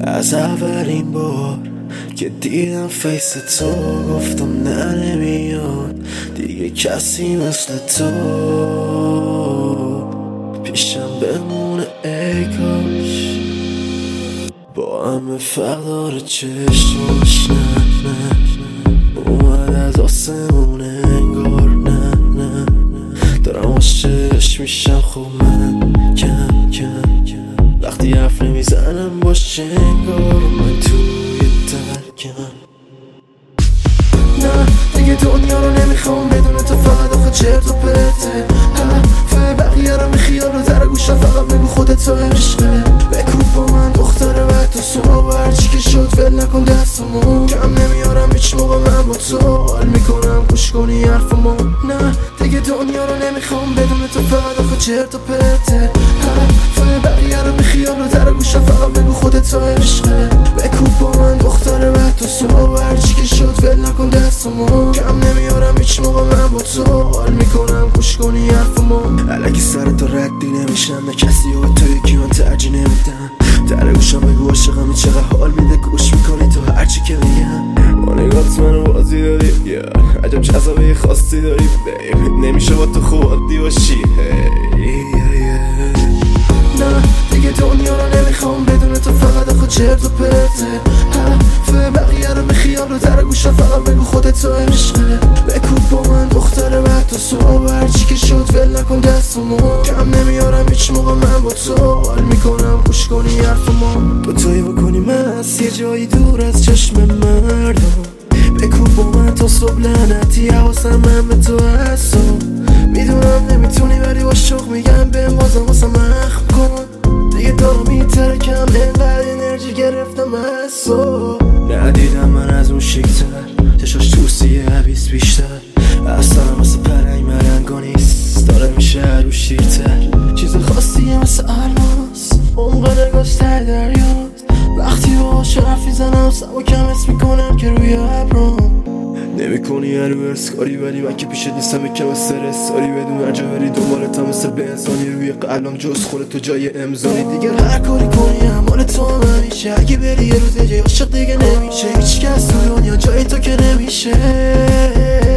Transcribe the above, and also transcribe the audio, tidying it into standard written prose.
از اولین بار که دیدم فیس تو گفتم نه نمیاد دیگه کسی مثل تو پیشم بمونه ای کاش با همه فقدار چشماش نه اومد از آسمون انگار نه دارم عاشقش میشم خب من کم وقتی حرف نمیزنم باش انگار من توی ترکم نه دیگه دنیا رو نمیخوام بدون تو فقط آخه چرت و پرته حرف بقیه رو میخیال رو در گوشم فقط بگو خودت تو عشقه بکوب با من دختر بعد تو صبح و هرچی که شد ول نکن دستمو کم نمیارم هیچ موقع من با تو حال میکنم گوش کنی حرفمو نه دیگه دنیا رو نمیخوام بدون تو فقط آخه چرت و پرته حرف بقیه رو میخیال رو در گوشم فقط بگو خودت تو عشقه بکوب با من دختر بعد تو صبح و هرچی که شد ول نکن دستمو کم نمیارم هیچ موقع من با تو حال میکنم گوش کنی حرفمو الکی سر تو ردی نمیشم به کسی و تو یکی من ترجیح نمیدم در گوشم بگو عاشقمی چقدر حال میده گوش میکنی تو هرچی که میگم با نگات منو بازی داری عجب جذابه خاصی داری نمیشه با تو خوب عادی باشی نه دیگه دنیا رو نمیخوام بدون تو فقط آخه چرت و پرته حرف بقیه رو میخیال رو در گوشم فقط بگو خودت تو عشقه بکوب با من دختر بعد تو صبح هرچی که شد ول نکن دستمو کم نمیارم هیچ موقع من با تو حال میکنم گوش کنی حرفمو با توی بکنی مست یه جایی دور از چشم مردم بکوب با من تا صبح لعنتی حواسم من به تو هست میدونم نمیتونی ولی با شوق میگم بهم بازم واسه مخم کن دیگه دارم میترکم انقدر انرژی گرفتم از تو ندیدم من از اون شکل‌تر چشاش توسیه عبیس بیشتر اصلا مثل پرنگ مرنگا نیست داره میشه رو شیرتر چیز خاصیه مثل الماس عمق نگاش ته دریاست وقتی باهاش حرف میزنم سبکم حس میکنم که روی ابرام نمی‌کنی هر ورسکاری ولی من که پیشت نیستم یکم استرساری بدون هر جا بری دنبالتم مثل بنزانی روی قلبم جز خودت تو جای امضایی دیگه هر کاری کنی مال تو هم همیشه اگه بری یه روز یه عاشق دیگه نمیشه هیچ کس تو دنیا جای تو که نمیشه